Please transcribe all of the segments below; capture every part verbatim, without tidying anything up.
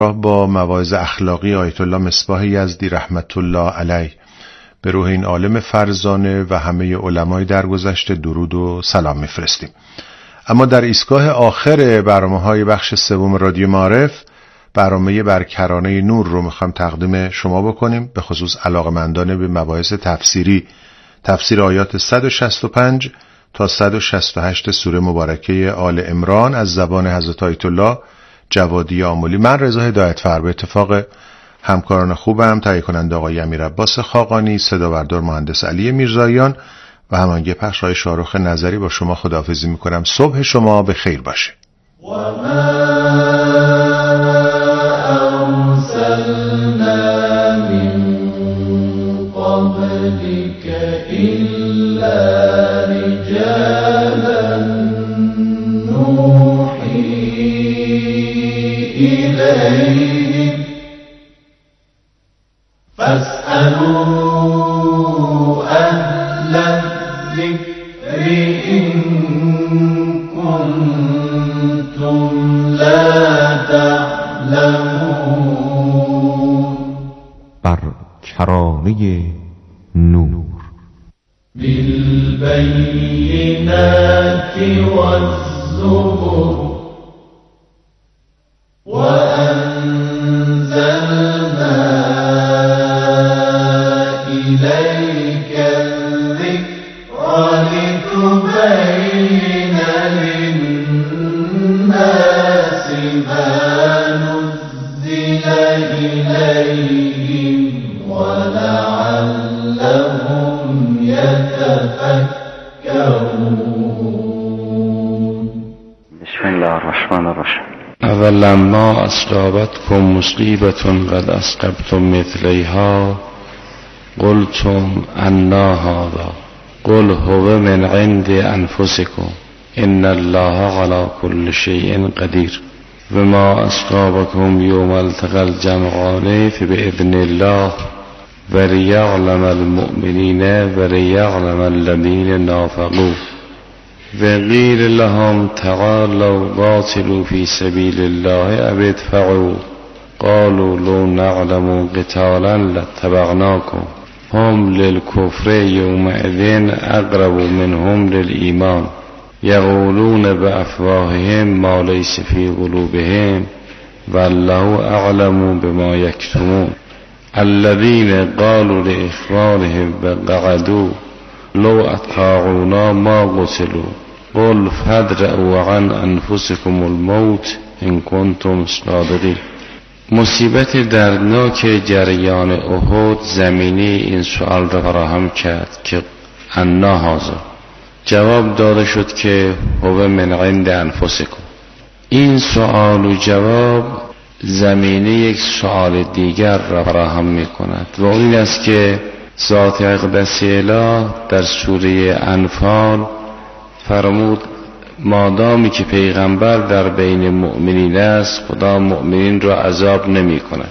با مواعظ اخلاقی آیت الله مصباح یزدی رحمت الله علیه به روح این عالم فرزانه و همه علمای درگذشته درود و سلام میفرستیم. اما در ایستگاه آخر برنامه‌های بخش سوم رادیو معارف برنامه برکرانه نور رو میخوام تقدیم شما بکنیم، به خصوص علاقه‌مندان به مباحث تفسیری، تفسیر آیات صد و شصت و پنج تا صد و شصت و هشت سوره مبارکه آل عمران از زبان حضرت آیت الله جوادی آملی. من رضا هدایتفر به اتفاق همکاران خوبم، تهیه کننده آقای امیر عباس خاقانی، صدابردار مهندس علی میرزاییان و هماهنگ پخش های شاهرخ نظری با شما خداحافظی میکنم. صبح شما به خیر باشه. و ما ارسلنا من قبلك الا رجالا نوحی الیهم فاسألوا اهل الذکر ان کنتم لا تعلمون. بر کرانه نور بالبینات والزبر وأنزلنا إليك الذكر لتبين للناس ما نزل إليهم ولعلهم يتفكرون. بسم الله الرحمن الرحیم. اولما اصابتكم مصیبة قد اصبتم مثلیها قلتم انا هذا قل هو من عند انفسكم ان الله على كل شيء قدير وما اصابكم يوم التقى الجمعان فبإذن الله وليعلم المؤمنين وليعلم الذين نافقوا وقيل لهم تعالوا قاتلوا في سبيل الله أو ادفعوا قالوا لو نعلم قتالا لاتبعناكم هم للكفر يومئذ أقرب منهم للإيمان يقولون بأفواههم ما ليس في قلوبهم والله أعلم بما يكتمون الذين قالوا لإخوانهم وقعدوا لو أطاعونا ما قتلوا قل فادرؤوا عن انفسكم الموت ان کنتم صادقین. مصیبت دردناک جریان احد زمینه این سؤال را فراهم کرد که انا هذا. جواب داده شد که هو من عند انفسکم. این سؤال و جواب زمینه یک سؤال دیگر را فراهم می کند و این است که ذات اقدس اله در سوره انفال فرمود مادامی که پیغمبر در بین مؤمنین است خدا مؤمنین را عذاب نمی کند.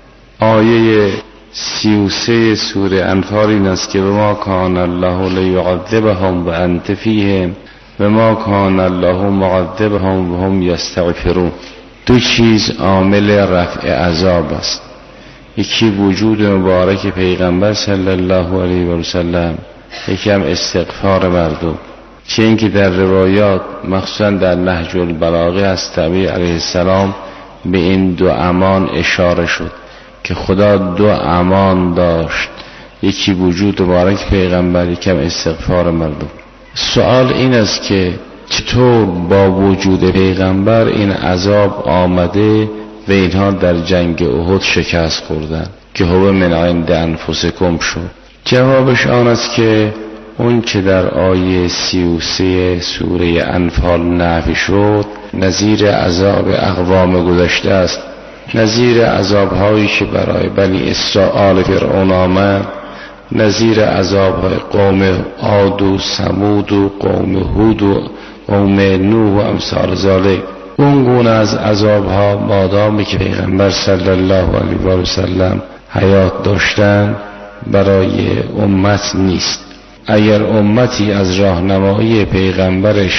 آیه سی و سه سوره انفال این است که وما کان الله لیعذبهم و انت فیهم و ما کان الله معذبهم و هم یستغفرون. دو چیز عامل رفع عذاب است. یکی وجود مبارک پیغمبر صلی الله علیه و سلم، یکی هم استغفار مردم. چه اینکه در روایات مخصوصا در نهج البلاغه از نبی علیه السلام به این دو امان اشاره شد که خدا دو امان داشت، یکی وجود مبارک پیغمبر، یکی هم استغفار مردم. سوال این است که چطور با وجود پیغمبر این عذاب آمده و اینها در جنگ احد شکست خوردن که هو من عند انفسکم شد؟ جوابش آن است که اون که در آیه سی و سه سوره انفال نفی شد نظیر عذاب اقوام گذشته است، نظیر عذابهایی که برای بنی اسرائیل فرعون آمد، نظیر عذابهای قوم عاد و ثمود و قوم هود و قوم نوح و امثال ذالک. اون گونه از عذابها مادامی که پیغمبر صلی الله علیه و سلم حیات داشتن برای امت نیست. اگر امتی از راهنمایی پیغمبرش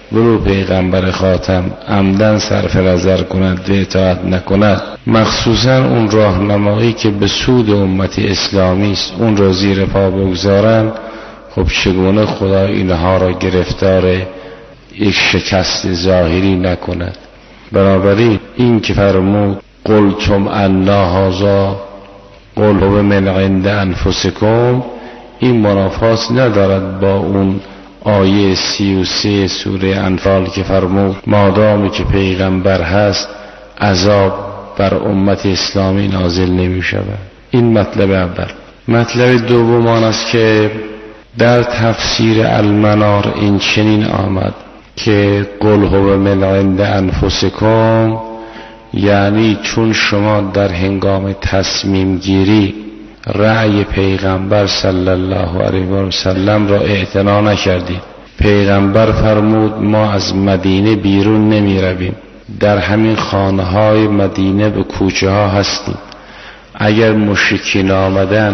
ولو پیغمبر خاتم عمدن صرف نظر کند و اطاعت نکند، مخصوصا اون راهنمایی که به سود امت اسلامی است اون را زیر پا بگذارند، خب چگونه خدا اینها را گرفتار یک شکست ظاهری نکند؟ بنابراین این که فرمود قلتم انا هذا قل هو من عند انفسکم، این منافات ندارد با اون آیه سی و سه سوره انفال که فرمود مادامی که پیغمبر هست عذاب بر امت اسلامی نازل نمی شود. این مطلب اول. مطلب دوم آن است که در تفسیر المنار این چنین آمد که قل هو من عند انفسکم، یعنی چون شما در هنگام تصمیم گیری رأی پیغمبر صلی الله علیه و سلم را اعتنا نکردید. پیغمبر فرمود ما از مدینه بیرون نمی رویم، در همین خانه های مدینه به کوچه ها هستیم. اگر مشرکین آمدن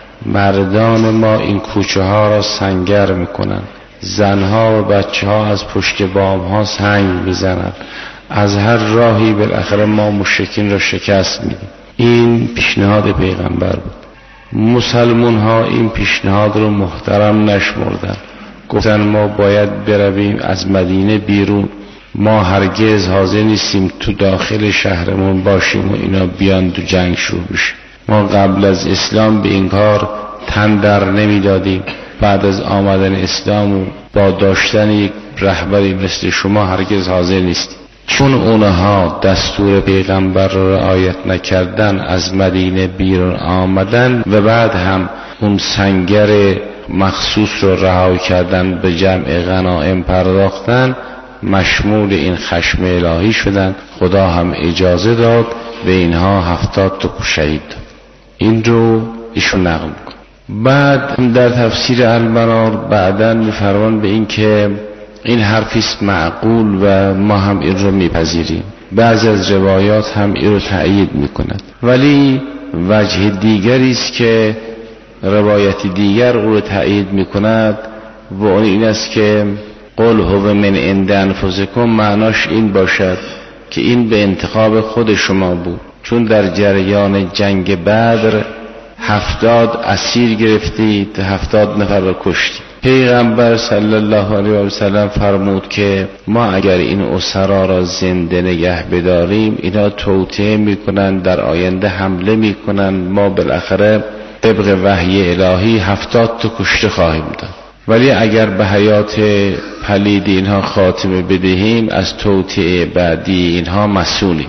مردان ما این کوچه ها را سنگر میکنن، زنها و بچه ها از پشت بام ها سنگ میزنن، از هر راهی بالاخره ما مشرکین را شکست میدیم. این پیشنهاد پیغمبر بود. مسلمان ها این پیشنهاد رو محترم نشمردن، گفتن ما باید برویم از مدینه بیرون، ما هرگز حاضر نیستیم تو داخل شهرمون باشیم و اینا بیان تو جنگ شروع بشه. ما قبل از اسلام به این کار تن در نمیدادیم، بعد از آمدن اسلام و با داشتن یک رهبری مثل شما هرگز حاضر نیستیم. چون اونها دستور پیغمبر را رعایت نکردن از مدینه بیرون آمدن و بعد هم اون سنگر مخصوص رو رها کردن، به جمع غنایم پرداختن، مشمول این خشم الهی شدن. خدا هم اجازه داد به اینها هفتاد تا شهید داد. این رو ایشون نقل می‌کنه. بعد در تفسیر المنار بعداً می‌فرمان به این که این حرفیست معقول و ما هم این رو میپذیریم. بعضی از روایات هم این رو تأیید میکند، ولی وجه دیگری است که روایت دیگر او رو تأیید میکند و اون این است که قل هو من عند انفسکم معناش این باشد که این به انتخاب خود شما بود، چون در جریان جنگ بدر هفتاد اسیر گرفتید، هفتاد نفر رو کشتید. پیغمبر صلی الله علیه و سلم فرمود که ما اگر این اسرا را زنده نگه بداریم اینا توطئه میکنن، در آینده حمله میکنن، ما بالاخره طبق وحی الهی هفتاد تا کشته خواهیم داد، ولی اگر به حیات پلید اینها خاتمه بدهیم از توطئه بعدی اینها مسئولیم.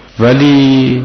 ولی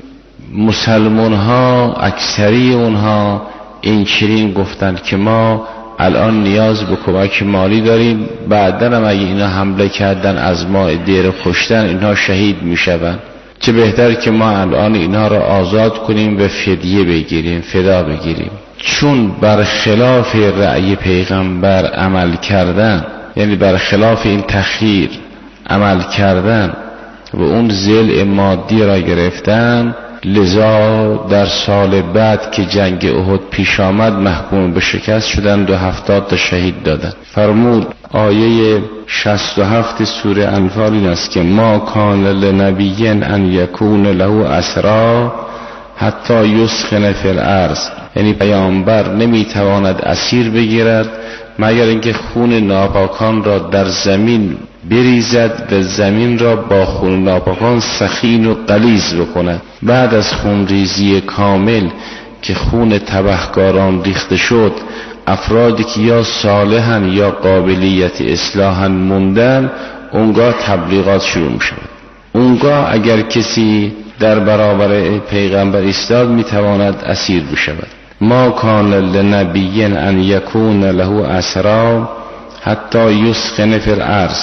مسلمان ها اکثری اونها این چنین گفتند که ما الان نیاز به کمک مالی داریم، بعدن هم اگه اینا حمله کردن از ما عده رو کشتن اینها شهید میشوند، چه بهتر که ما الان اینها را آزاد کنیم و فدیه بگیریم، فدا بگیریم. چون برخلاف رأی پیغمبر عمل کردن، یعنی برخلاف این تخییر عمل کردن و اون ضلع مادی را گرفتن، لذا در سال بعد که جنگ احد پیش آمد محکوم به شکست شدند و هفتاد تا شهید دادند. فرمود آیه شصت و هفت سوره انفال این است که ما کان لنبی ان یکون له اسرا حتی یسخن فی الارض، یعنی پیامبر نمیتواند اسیر بگیرد مگر اینکه خون ناپاکان را در زمین بریزد و زمین را با خون ناپاکان سخین و غلیظ بکند. بعد از خون ریزی کامل که خون تبهکاران ریخته شد، افرادی که یا صالحن یا قابلیت اصلاحن موندن، اونگاه تبلیغات شروع می شود. اونگاه اگر کسی در برابر پیغمبر ایستاد میتواند اسیر بشود. ما کان لنبی ان یکون له اسرا حتی یسخن فی الارض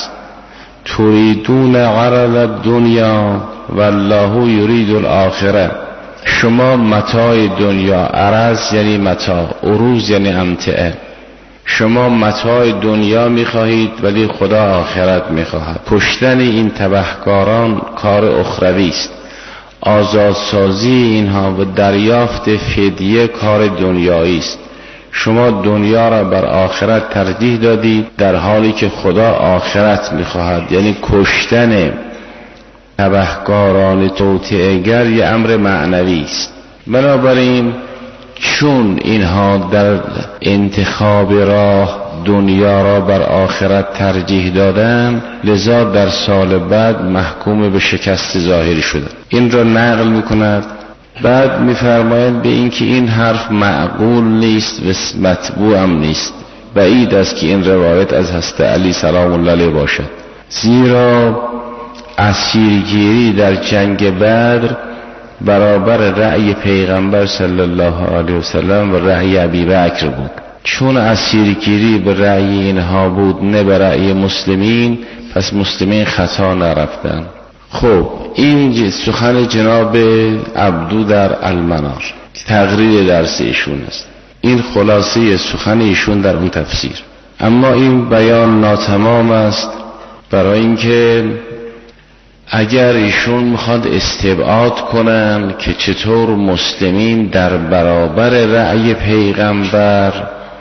تریدون عرض الدنیا والله یرید الاخره. شما متاع دنیا، عرض یعنی متاع، عروض یعنی امتعه، شما متاع دنیا میخواهید ولی خدا آخرت میخواهد. کشتن این تبهکاران کار اخروی است، آزادسازی اینها و دریافت فدیه کار دنیایی است. شما دنیا را بر آخرت ترجیح دادید، در حالی که خدا آخرت میخواهد. یعنی کشتن تبهکاران توطئه‌گر یه امر معنوی است. بنابراین چون اینها در انتخاب راه دنیا را بر آخرت ترجیح دادن، لذا در سال بعد محکوم به شکست ظاهری شدند. این را نقل میکند. بعد میفرماید به این که این حرف معقول نیست و مطبوع هم نیست. بعید است که این روایت از حضرت علی سلام الله علیه باشد، زیرا اسیرگیری در جنگ بدر برابر رأی پیغمبر صلی الله علیه وسلم و رأی ابوبکر بود. چون اسیرگیری به رأی اینها بود نه به رأی مسلمین، پس مسلمین خطا نرفتند. خب این سخن جناب عبدو در المنار تقریر درس ایشون است. این خلاصه سخن ایشون در اون تفسیر. اما این بیان ناتمام است، برای اینکه اگر ایشون میخواد استبعاد کنن که چطور مسلمین در برابر رأی پیغمبر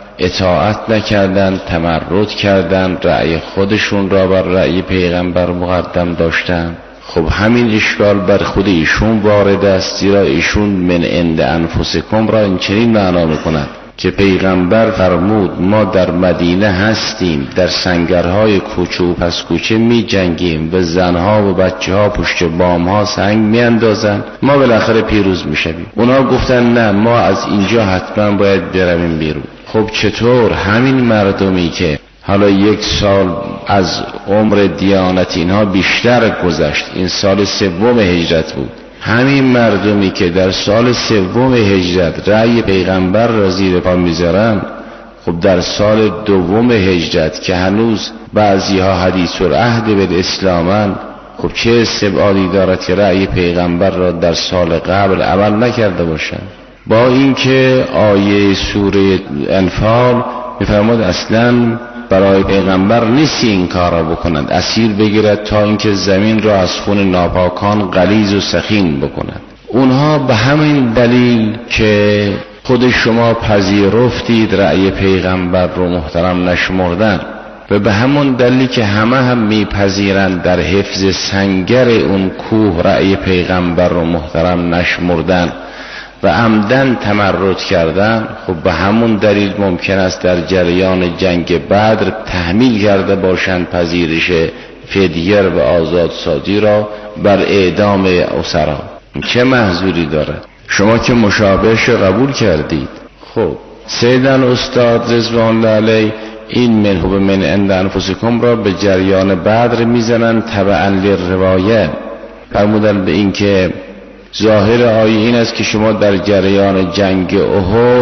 اطاعت نکردن، تمرد کردن، رأی خودشون را بر رأی پیغمبر مقدم داشتن، خب همین اشکال بر خود ایشون وارد است، زیرا ایشون من عند انفسکم را این چنین معنا میکند که پیغمبر فرمود ما در مدینه هستیم، در سنگرهای کوچه و پس کوچه می جنگیم و زنها و بچه ها پشت بام ها سنگ می اندازن، ما بالاخره پیروز می شویم. اونا گفتن نه، ما از اینجا حتما باید برویم بیرون. خب چطور همین مردمی که حالا یک سال از عمر دیانت اینها بیشتر گذشت، این سال سوم هجرت بود، همین مردمی که در سال سوم هجرت رأی پیغمبر را زیر پا میذارن، خب در سال دوم هجرت که هنوز بعضی ها حدیث العهد به اسلامن، خب چه استبعادی دارد که رأی پیغمبر را در سال قبل عمل نکرده باشند؟ با اینکه آیه سوره انفال میفرماد اصلا برای پیغمبر نیست این کار را بکنند، اسیر بگیرد تا اینکه زمین را از خون ناپاکان غلیظ و سخین بکند. اونها به همین دلیل که خود شما پذیرفتید رأی پیغمبر رو محترم نشمردن و به همون دلیلی که همه هم میپذیرند در حفظ سنگر اون کوه رأی پیغمبر رو محترم نشمردن و عمدن تمرد کردن، خب به همون دلیل ممکن است در جریان جنگ بدر تحمیل کرده باشند پذیرش فدیه و آزادسازی را بر اعدام اسرا. چه محذوری دارد؟ شما که مشابهش قبول کردید. خب سیدن استاد رضوان الله علیه این منه و من عند انفسکم را به جریان بدر میزنن تبعا للروایه. فرمودن به این که ظاهر آیه این است که شما در جریان جنگ احد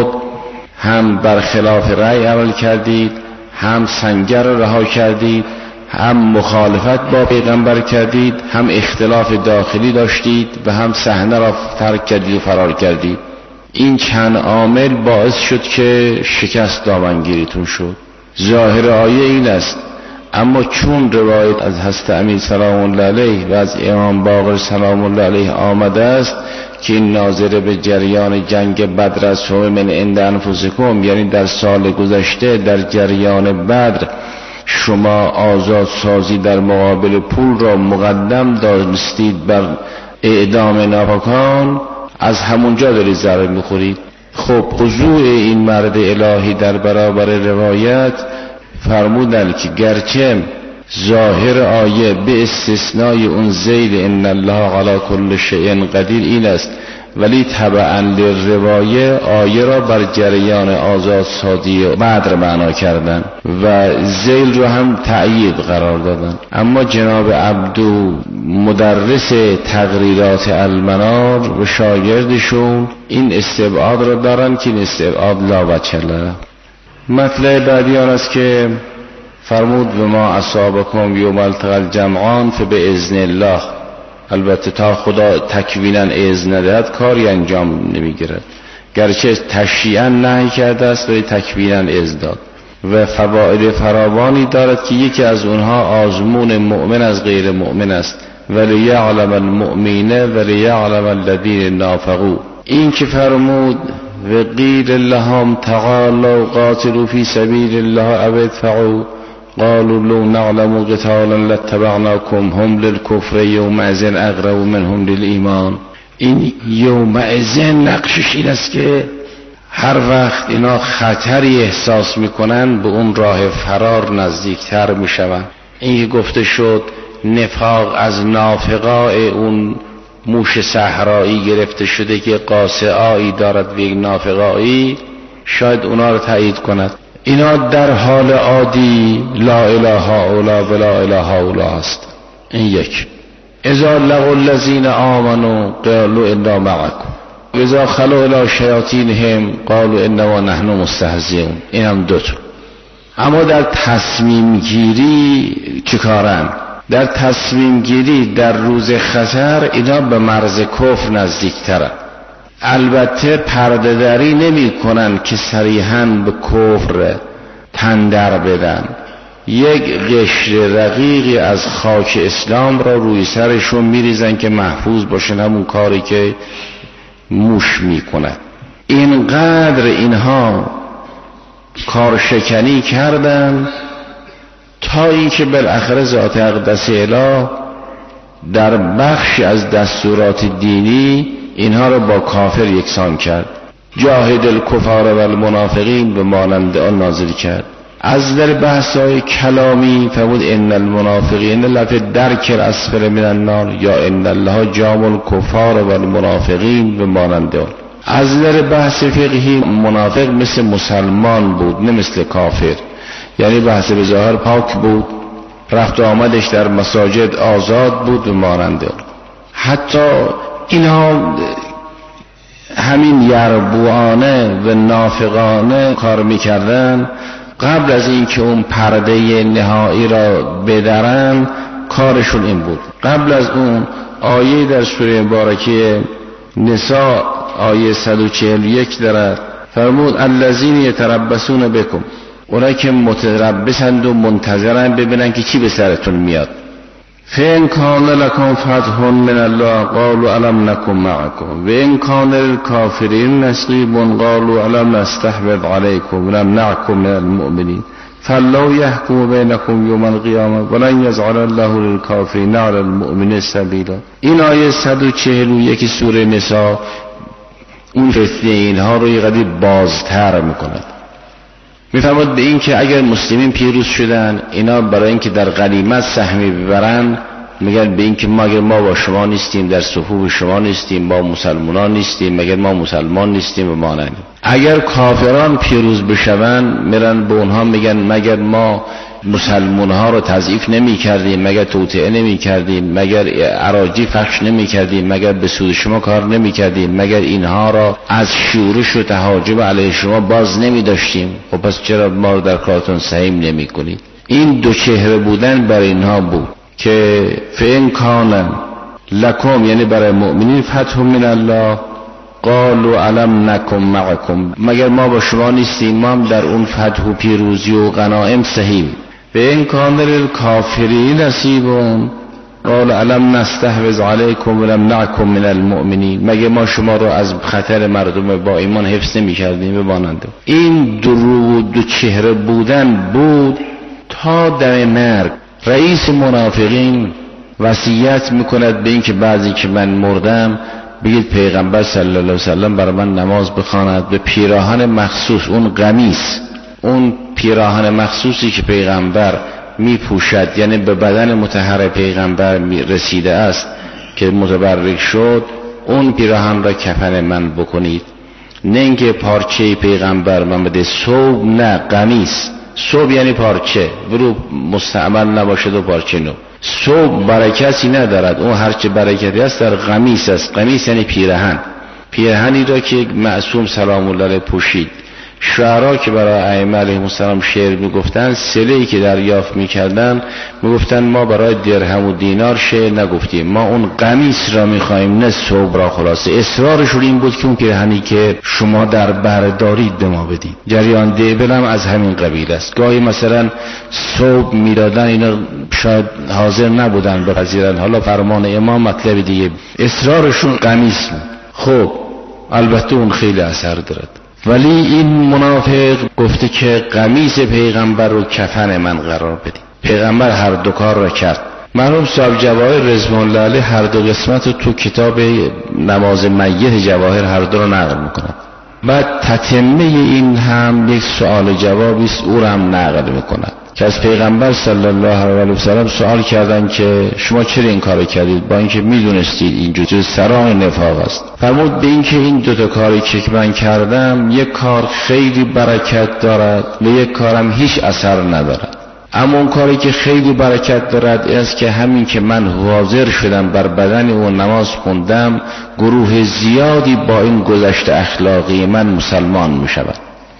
هم برخلاف رأی عمل کردید، هم سنگر را رها کردید، هم مخالفت با پیغمبر کردید، هم اختلاف داخلی داشتید و هم صحنه را ترک کردید و فرار کردید. این چند عامل باعث شد که شکست دامنگیریتون شد. ظاهر آیه این است. اما چون روایت از حضرت امیر سلام الله علیه و از امام باقر سلام الله علیه آمده است که این ناظر به جریان جنگ بدر است و من عند انفسکم، یعنی در سال گذشته در جریان بدر شما آزاد سازی در مقابل پول را مقدم داشتید بر اعدام ناپاکان، از همونجا دارید ضرر میخورید. خب خضوع این مرد الهی در برابر روایت فرمودن که گرچه ظاهر آیه به استثنای اون زید ان الله علی کل شیء قدیر این است، ولی تبعا للروایه آیه را بر جریان آزادسازی بدر معنا کردن و ذیل رو هم تأیید قرار دادن. اما جناب عبدو مدرس تقریرات المنار و شاگردشون این استبعاد را دارن که این استبعاد لا وجه له. مطلب بعدی آن است که فرمود و ما اصابکم یوم التقى الجمعان فباذن الله. البته تا خدا تکوینا اذن ندهد کاری انجام نمیگیرد، گرچه تشریعا نهی کرده است ولی تکوینا اذن داد و فواید فراوانی دارد که یکی از اونها آزمون مؤمن از غیر مؤمن است. ولیعلم المؤمنین ولیعلم الذین نافقوا. این که فرمود و قیل لهم تعالوا قاتلوا فی سبیل الله او ادفعوا قالوا لو نعلم قتالا لاتبعناكم هم للكفر یومئذ اقرب منهم للایمان. این یومئذ نقشش این است که هر وقت اینا خطری احساس میکنن به اون راه فرار نزدیکتر میشون. این که گفته شد نفاق از نافقای اون موش صحرایی گرفته شده که قاصعایی دارد به یک نافقایی، شاید اونا رو تایید کند. اینا در حال عادی لا اله هؤلاء و لا اله هؤلاء است. این یک. اذا لقوا الذین آمنوا قالوا انا معکم و اذا خلوا الی شیاطینهم قالوا انما نحن مستهزئون. این هم دوتا. اما در تصمیم گیری چیکارن؟ در تصمیم گیری در روز خطر اینا به مرز کفر نزدیکترن. البته پرده دری نمی کنن که صریحاً به کفر تندر بدن، یک قشر رقیقی از خاک اسلام را روی سرشون میریزن که محفوظ باشن، همون کاری که موش میکنه. اینقدر اینها کارشکنی کردن تا اینکه بالاخره ذات اقدس اله در بخشی از دستورات دینی اینها رو با کافر یکسان کرد. جاهد الکفار و المنافقین به مانند آن نازل کرد. از در بحث‌های کلامی فرمود ان المنافقین لفی الدرک الاسفل من النار یا ان الله جامع الکفار و المنافقین به مانند آن. از در بحث فقهی منافق مثل مسلمان بود نه مثل کافر، یعنی بحث به ظاهر پاک بود، رفت و آمدش در مساجد آزاد بود و مانند آن. حتی اینها همین یربوانه و نافقانه کار میکردن. قبل از اینکه اون پرده نهایی را بدرن کارشون این بود. قبل از اون آیه در سوره مبارکه نساء آیه صد و چهل و یک دارد، فرمود الذین یتربصون بکم، اونایی که متربصند و منتظرن ببینن که چی به سرتون میاد. فإن كان لكم فتح من الله قالوا ألم نكن معكم وإن كان للكافرين نصيب قالوا ألم نستحوذ عليكم ولنمنعكم من المؤمنين فالله يحكم بينكم يوم القيامة ولن يجعل الله للكافرين على المؤمنين سبيلا. این آیه صد و چهل و یک سوره نساء اون فتنه اینها رو یه قدری بازتر میکند. میفرماد به این که اگر مسلمین پیروز شدن اینا برای اینکه در غنیمت سهمی ببرن میگن به این که ما اگر ما با شما نیستیم در صفوف شما نیستیم با مسلمانان نیستیم مگر ما مسلمان نیستیم و ما نه. اگر کافران پیروز بشون میرن به اونها میگن مگر ما مسلمان ها رو تضعیف نمی کردیم، مگر توطئه نمی کردیم، مگر اراجی فحش نمی کردیم، مگر به سود شما کار نمی کردیم، مگر اینها را از شورش و تهاجم علیه شما باز نمی داشتیم، خب پس چرا ما رو در کارتون سهیم نمی کنید؟ این دو چهره بودن برای اینها بود که فإن کان لکم یعنی برای مؤمنین فتح من الله قالوا علم نکن معکم، مگر ما با شما نیستیم ما هم در اون فتح و پیروزی و غنایم سهیم. و این کان للکافرین نصیب قال علم نستحوذ علیکم ولم نعکم من المؤمنین، مگر ما شما رو از خطر مردم با ایمان حفظ نمی کردیم بمانند. این دو رو دو چهره بودن بود تا در مرگ. رئیس منافقین وصیت میکند به این که بعضی که من مردم بگید پیغمبر صلی الله علیه وسلم برای من نماز بخواند به پیراهن مخصوص، اون قمیص، اون پیراهن مخصوصی که پیغمبر میپوشد یعنی به بدن مطهر پیغمبر رسیده است که متبرک شد، اون پیراهن را کفن من بکنید. نه اینکه پارچه پیغمبر من بده ثوب، نه قمیص. ثوب یعنی پارچه برو مستعمل نباشد و پارچه نو. ثوب برکتی ندارد، اون هرچه برکتی است در قمیص است. قمیص یعنی پیرهن، پیرهنی را که معصوم سلام الله علیه پوشید. شعرا که برای ائمه علیهم السلام شعر میگفتن، سله‌ای که دریافت میکردن میگفتن ما برای درهم و دینار شعر نگفتیم، ما اون قمیص را میخوایم نه ثوب را. خلاصه اصرارشون این بود که اون پیرهنی که شما در بر دارید به ما بدید. جریان دیبل هم از همین قبیل است. گاهی مثلا ثوب میدادن اینا شاید حاضر نبودن بپذیرن، حالا فرمان امام مطلب دیگه، اصرارشون قمیص. خب البته اون خیلی اثر دارد. ولی این منافق گفته که قمیص پیغمبر رو کفن من قرار بدید. پیغمبر هر دو کار را کرد. مرحوم صاحب جواهر رضوان الله علیه هر دو قسمت رو تو کتاب نماز میت جواهر هر دو رو نقل میکنند. بعد تتمه این هم یک سوال جوابی است، او را هم نقل میکند که از پیغمبر صلی الله علیه و سلم سوال کردند که شما چرا این کارو کردید با اینکه میدونستید این جزء سرای نفاق است؟ فرمود به اینکه این دو تا کاری که من کردم، یک کار خیلی برکت دارد و یک کارم هیچ اثر ندارد. اما اون کاری که خیلی برکت دارد است که همین که من حاضر شدم بر بدن او نماز خوندم، گروه زیادی با این گذشته اخلاقی من مسلمان می شود.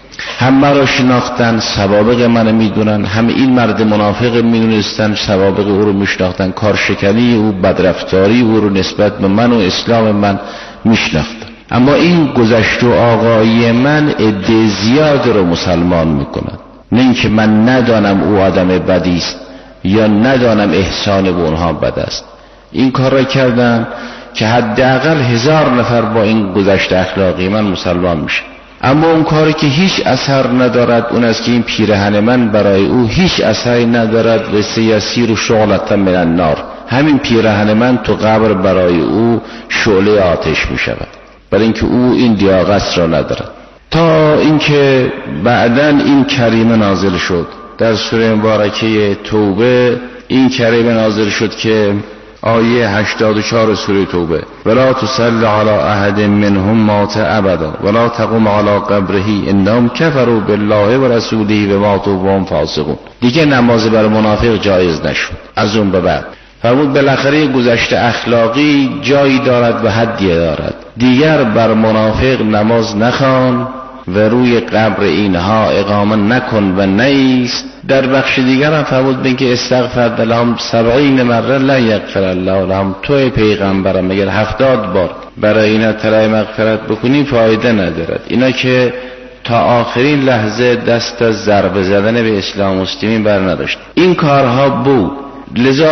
هم مرا شناختن، سوابق من میدونن، هم این مرد منافق میدونستن سوابق او رو میشناختن، کارشکنی او، بدرفتاری او رو نسبت به من و اسلام من میشناختن. اما این گذشته و آقایی من عده زیاد رو مسلمان میکنن. نه اینکه من ندانم او آدم بدی است یا ندانم احسان به اونها بد است. این کار را کردن که حداقل هزار نفر با این گذشته اخلاقی من مسلمان میشه. اما اون کاری که هیچ اثر ندارد اون است که این پیرهن من برای او هیچ اثری ندارد و سیاسیر و شغلتا من النار. همین پیرهن من تو قبر برای او شعله آتش می شود، برای اینکه او این لیاقت را ندارد. تا اینکه بعدن این کریمه نازل شد در سوره مبارکه توبه. این کریمه نازل شد که آیه هشتاد و چهار سوره توبه، ولا تصل علی احد منهم مات ابدا ولا تقم علی قبره انهم کفروا بالله و رسوله و ماتوا وهم فاسقون. دیگه نماز بر منافق جایز نشد. از اون به بعد فرمود بالاخره گذشته اخلاقی جایی دارد و حدی دارد. دیگر بر منافق نماز نخوان و روی قبر اینها اقامه نکن و نیست. در بخش دیگر هم فرمود بین که استغفر لهم سبعین مره لا یغفر الله لهم. توی پیغمبرم مگر هفتاد بار برای اینا طلب مغفرت بکنی فایده ندارد. اینا که تا آخرین لحظه دست از ضربه زدن به اسلام مسلمین بر نداشت. این کارها بود. لذا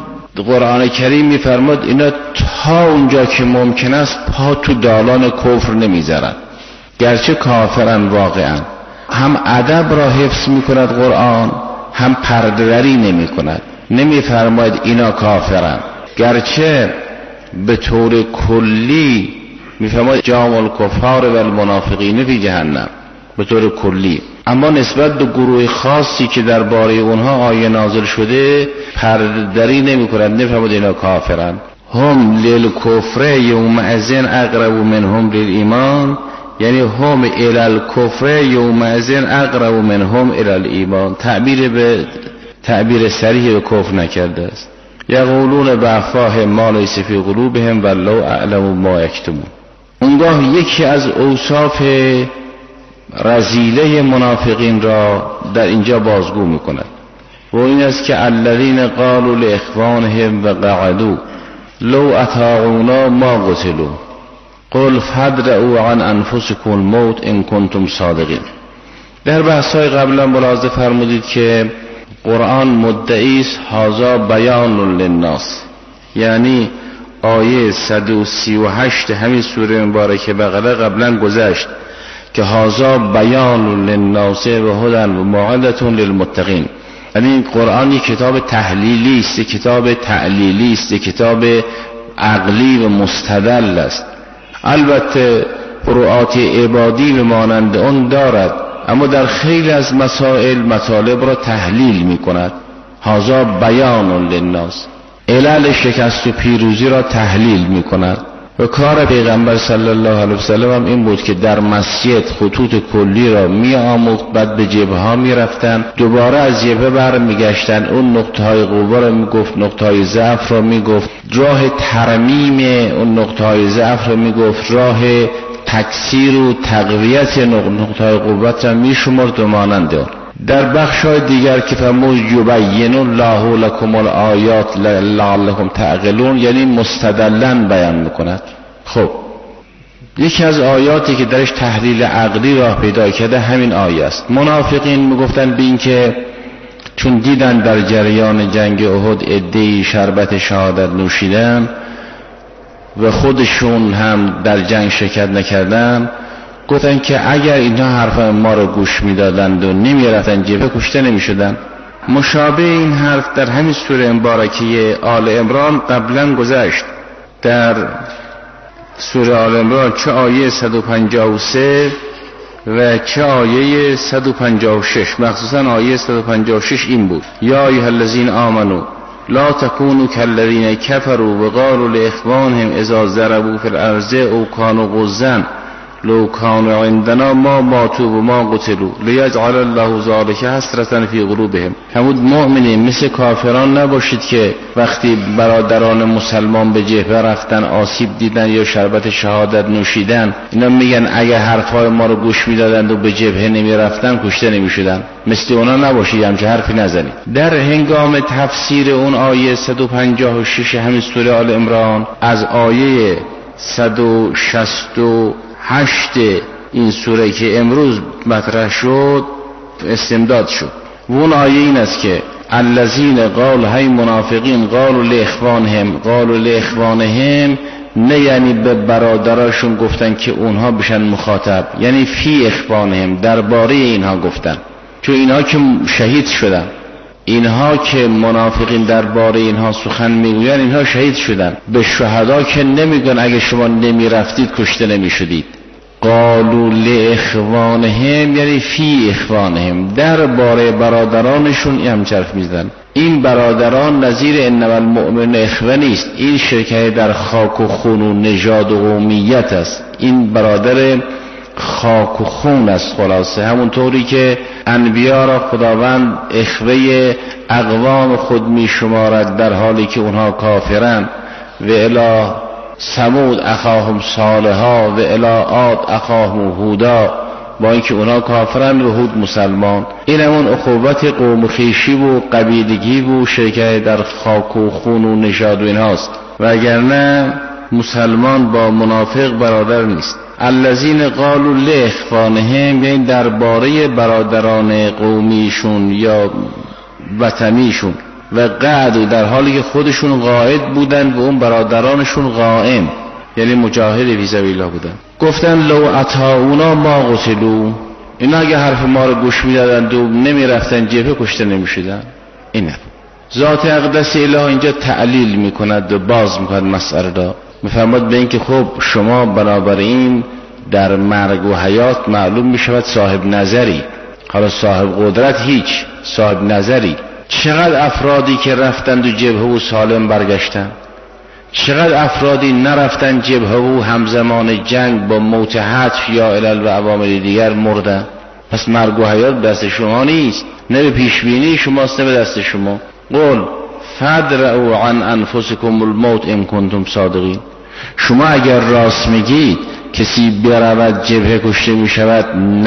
قرآن کریم میفرماد اینا تا اونجا که ممکن است پا تو دالان کفر نمیذارن، گرچه کافرن واقعا. هم ادب را حفظ میکند قرآن، هم پرده‌دری نمیکند. نمیفرماید اینا کافرن، گرچه به طور کلی میفرماید جام الکفار و المنافقین فی جهنم به طور کلی. اما نسبت به گروه خاصی که درباره اونها آیه نازل شده پرده‌دری نمیکند. نمیفرماید اینا کافرن. هم للکفر یومئذ اقرب منهم للایمان، یعنی هم الی الکفر یومئذ اقرب منهم الی الایمان. تعبیر به تعبیر صریح به کفر نکرده است. یقولون بافواههم ما لیس فی قلوبهم والله اعلم ما یکتمون. اونگاه یکی از اوصاف رذیله منافقین را در اینجا بازگو میکند و این است که الذین قالوا لاخوانهم وقعدوا لو اطاعونا ما قتلوا قل فادرؤوا عن انفسکم الموت ان کنتم صادقین. در بحث‌های قبلا ملاحظه فرمودید که قرآن مدعی است هذا بیان للناس، یعنی آیه صد و سی و هشت همین سوره مبارکه بقره قبلا گذشت که هذا بیان للناس و هدی و موعظة للمتقین. یعنی این قرآن یک کتاب تحلیلی است، یک کتاب تعلیلی است، یک کتاب عقلی و مستدل است. البته فروعات عبادی و مانند اون دارد، اما در خیلی از مسائل مطالب را تحلیل می کند. هذا بیان للناس، علل شکست و پیروزی را تحلیل می کند. و کار پیغمبر صلی الله علیه و سلم هم این بود که در مسجد خطوط کلی را می آموخت، بعد به جبهه ها می رفتن، دوباره از جبهه بر می گشتن، اون نقطه های قوه را می گفت، نقطه های ضعف را می گفت، راه ترمیم اون نقطه های ضعف را می گفت، راه تکثیر و تقویت نقطه های قوت را می شمرد و مانند آن. در بخش های دیگر که فرمود یبین الله لکم الآیات لعلکم تعقلون، یعنی مستدلن بیان میکند. خب یکی از آیاتی که درش تحلیل عقلی راه پیدا کرده همین آیه است. منافقین میگفتن به این که چون دیدن در جریان جنگ احد عده‌ای شربت شهادت نوشیدن، و خودشون هم در جنگ شرکت نکردن، گفتن که اگر اینها حرف ما رو گوش میدادند و نمیرفتن جبهه کشته نمیشدن. مشابه این حرف در همین سوره مبارکه آل عمران قبلا گذشت. در سوره آل عمران چه آیه صد و پنجاه و سه و چه آیه صد و پنجاه و شش، مخصوصا آیه صد و پنجاه و شش این بود: یا ایها الذین آمنوا لا تکونوا کالذین کفروا وقالوا لاخوانهم اذا ضربوا فی الارض او کانوا غزا لو کانوا عندنا ما ماتوا و ما قتلوا لیجعل الله ذلک حسرة فی قلوبهم. همون مؤمنین مثل کافران نباشید که وقتی برادران مسلمان به جبهه رفتن آسیب دیدن یا شربت شهادت نوشیدن، اینا میگن اگه حرفای ما رو گوش میدادند و به جبهه نمیرفتن کشته نمیشدن. مثل اونا نباشید، همچه حرفی نزنید. در هنگام تفسیر اون آیه صد و پنجاه و شش همین سوره آل عمران از آیه صد و شصت و هشت این سوره که امروز مطرح شد استمداد شد. و اون آیه این است که الذین قال های منافقین قالوا لاخوانهم قالوا لاخوانهم، نه یعنی به برادراشون گفتن که اونها بشن مخاطب، یعنی فی اخوانهم، درباره اینها گفتن، چون اینها که شهید شدن، اینها که منافقین درباره اینها سخن میگوین اینها شهید شدن. به شهدا که نمیگن اگه شما نمیرفتید کشته نمیشدید. قالوا لاخوانهم یعنی فی اخوانهم، درباره برادرانشون هم چرف میزدن. این برادران نظیر انما المؤمنون اخوه نیست، این شرکت در خاک و خون و نژاد و قومیت است. این برادر خاک و خون است. خلاصه همونطوری که انبیا را خداوند اخوه اقوام خود می شمارد در حالی که اونها کافرن. و الی ثمود اخاهم صالحا و الی عاد اخاهم هودا، با اینکه اونها کافرن و هود مسلمان. این همون اخوت قوم خویشی و قبیلگی و شرکت در خاک و خون و نژاد و اینهاست، وگرنه مسلمان با منافق برادر نیست. الذین قالوا لاخوانهم یعنی درباره برادران قومیشون یا وطنیشون، و قعدوا در حالی که خودشون قاعد بودن و اون برادرانشون قائم، یعنی مجاهد فی سبیل الله بودن. گفتن لو اطاعونا ما قتلوا، اینا اگه حرف ما رو گوش میدادن و نمیرفتن جبهه کشته نمیشدن. اینه ذات اقدس اله اینجا تعلیل میکند و باز میکند مسئله را. میفرماد به این که خب شما بنابراین در مرگ و حیات معلوم میشود صاحب نظری، حالا صاحب قدرت هیچ، صاحب نظری. چقدر افرادی که رفتند و جبهه و سالم برگشتن، چقدر افرادی نرفتن جبهه و همزمان جنگ با موت حتف یا علل و عوامل دیگر مردن. پس مرگ و حیات دست شما نیست، نه به پیشبینی شماست نه به دست شما. قل فادرؤوا عن انفسکم الموت ان کنتم صادقین. شما اگر راست میگید کسی برود جبهه کشته میشود،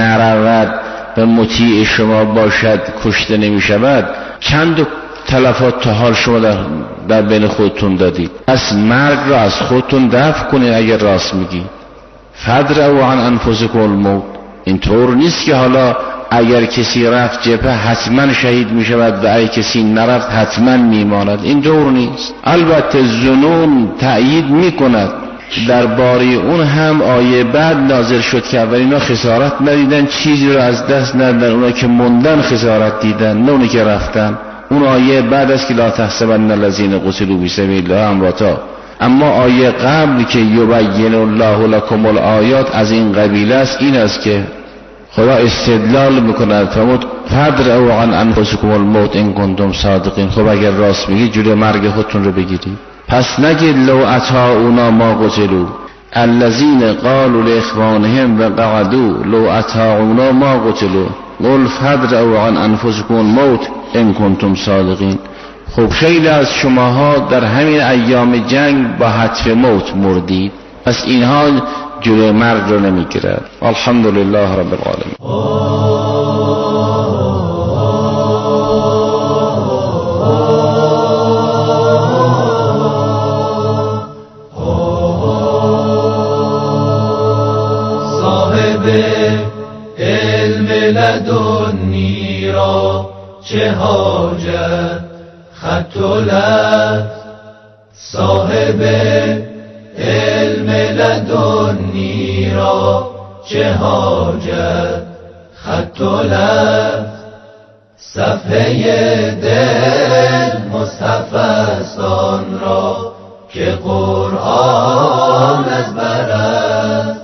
نرود و مطیع شما باشد کشته نمیشود، چند تلفات تا حال شما در, در بین خودتون دادید. از مرگ را از خودتون دفع کنید اگر راست میگید. فادرؤوا عن انفسکم الموت، اینطور نیست که حالا اگر کسی رفت جبهه حتما شهید می شود و اگر کسی نرفت حتما می ماند. این دور نیست. البته ظنون تأیید می کند. درباره اون هم آیه بعد نازل شد که اولینا خسارت ندیدن، چیزی رو از دست ندادن، اونا که موندن خسارت دیدن، نه اونی که رفتن. اون آیه بعد است که لا تحسبن الذین قتلوا فی سبیل الله امواتا. اما آیه قبل که یبین الله لکم الآیات از این قبیل است. این است که خدا استدلال میکند فرمود فادرؤوا عن انفسکم الموت ان کنتم صادقین. خب اگر راست میگید جلوی مرگ خودتون رو بگیرید. پس نگید لو اطاعونا ما قتلوا، الذین قالوا لاخوانهم و قعدوا لو اطاعونا ما قتلوا قل فادرؤوا عن انفسکم الموت ان کنتم صادقین. خب خیلی از شماها در همین ایام جنگ با حتف موت مردید، پس اینها جلوی مرگ رو نمیگیرد. الحمدلله رب العالمین. صاحب علم لدنی را چه حاجت خط و لط، صاحب علم لدنی را چه حاجت خط و لفظ، صفحه دل مصحف است آن را که قرآن از بر است.